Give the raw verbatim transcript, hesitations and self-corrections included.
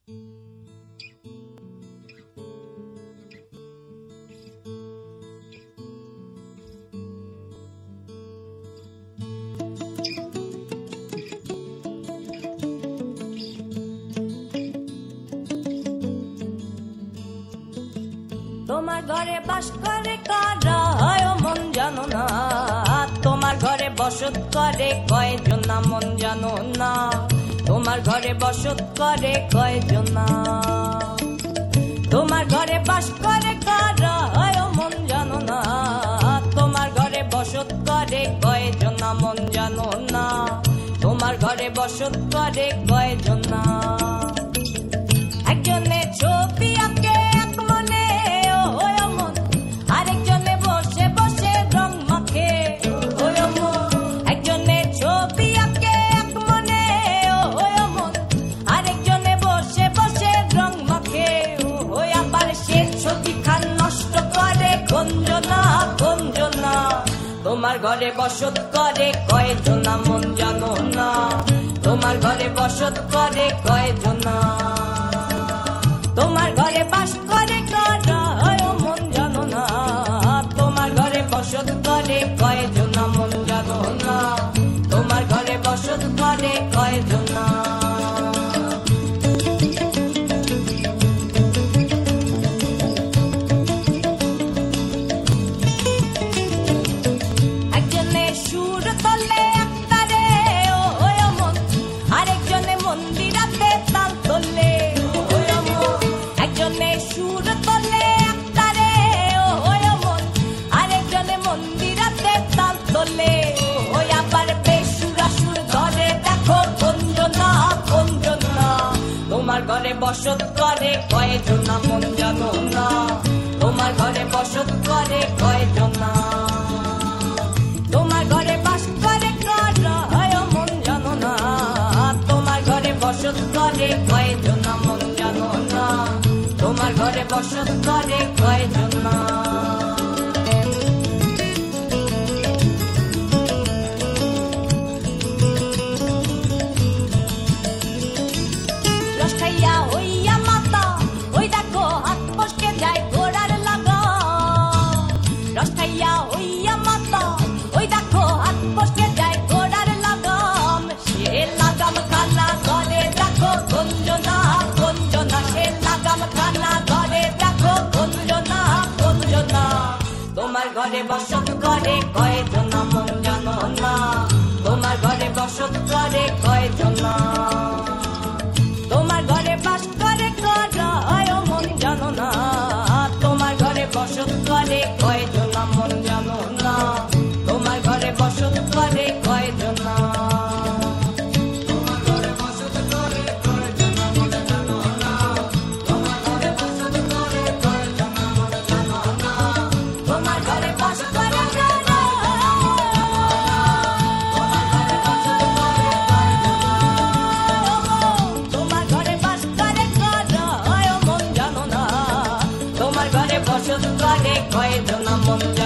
তোমার ঘরে বাস করে কারা মন জানো না, তোমার ঘরে বসত করে কয়জন না মন জানো না, তোমার ঘরে বসত করে কয়জন না, তোমার ঘরে বাস করে কারা মন জানো না, তোমার ঘরে বসত করে কয়জন না মন জানো না, তোমার ঘরে বসত করে কয়জন না। একজনে ছবি আঁকে এক মনে ওয় মন, আরেকজনে বসে বসে রং মাখে ওয় মন, একজনে ছবি আঁকে এক মনে ওয় মন, আরেকজনে বসে বসে রং মাখে ওই আবার সে ছবি খান নষ্ট করে গঞ্জনা গঞ্জনা। তোমার ঘরে বসত করে কয়জন না মন জানো না, তোমার ঘরে বসত করে কয়জন না, তোমার ঘরে বাস করে কারা মন জানো না, তোমার ঘরে বসত করে কয়জন না মন জানো না, তোমার ঘরে বসত করে কয়জন না। একজনে সুর তোলে একতারে ওয় মন, আরেকজনে মন্দিরাতে তাল তোলে, একজনে সুর তোলে একতারে ওয় মন, আরেকজনে মন্দিরাতে তাল তোলে, ওই আবার বেসুরা সুর ধরে দেখো গঞ্জনা গঞ্জনা। তোমার ঘরে বসত করে কয়জন না মন জানো না, তোমার ঘরে বসত করে কয়জন না, তোমার ঘরে বাস করে কারা মন জানো না, তোমার ঘরে বসত করে কয়জন না মন জানো না, তোমার ঘরে বসত করে কয়জন না। রস খাইয়া হইয়া মাতা ওই দেখো হাত ফসকে যায় ঘোড়ার লাগা, রস খাইয়া হইয়া মাতা ওই দেখো হাত ফসকে যায় ঘোড়ার লাগাম, সে লাগাম খানা ঘরে দেখো গঞ্জনা গঞ্জনা, সে লাগাম খানা ঘরে দেখো গঞ্জনা গঞ্জনা। তোমার ঘরে বসত করে কয়জন না মন জানো না, তোমার ঘরে বসত করে কয়জন না, তোমার ঘরে বাস করে কারা মন জানো না, তোমার ঘরে বসত করে কয়জন না মন জানো না, তোমার ঘরে বসত করে কয়জন না। বসত করে কয়জন না মন